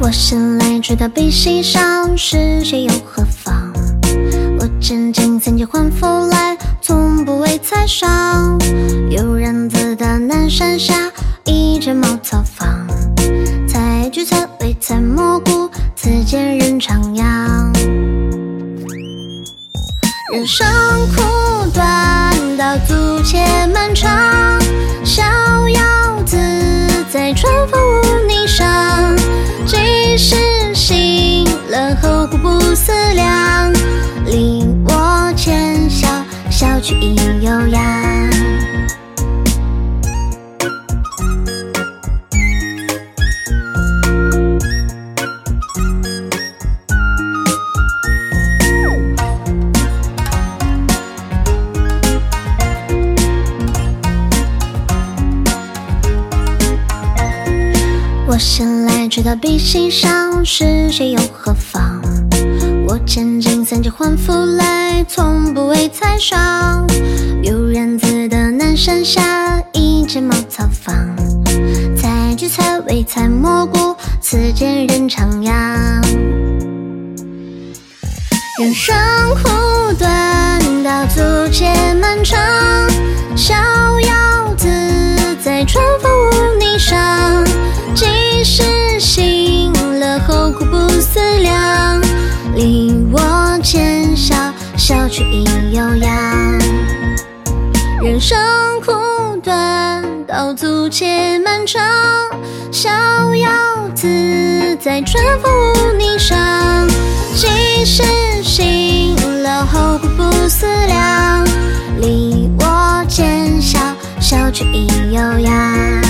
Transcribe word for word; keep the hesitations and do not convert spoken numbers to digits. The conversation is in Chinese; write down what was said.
我生来知道比心伤，是谁又何妨？我真金三千换福来，从不为财伤。悠然自得南山下，一枕茅草房。采菊菜，为采蘑菇，此间人徜徉。人生苦短，道阻且漫长。逍遥自在，春风无霓裳。即使醒了后顾不思量，令我浅笑，笑去亦悠扬。我生来知道比心伤，是谁又何妨？我千金三千换福来，从不为财伤。悠然自得南山下，一枕茅草房。采菊菜，为采蘑菇，此间人徜徉。人生苦短，道阻且漫长。逍遥自在，春风无霓裳。即使醒了后顾不思量，令我浅笑，笑去亦悠扬。人生苦短，道阻且漫长。逍遥自在，春风无霓裳。即使醒了后顾不思量，令我浅笑，笑去亦悠扬。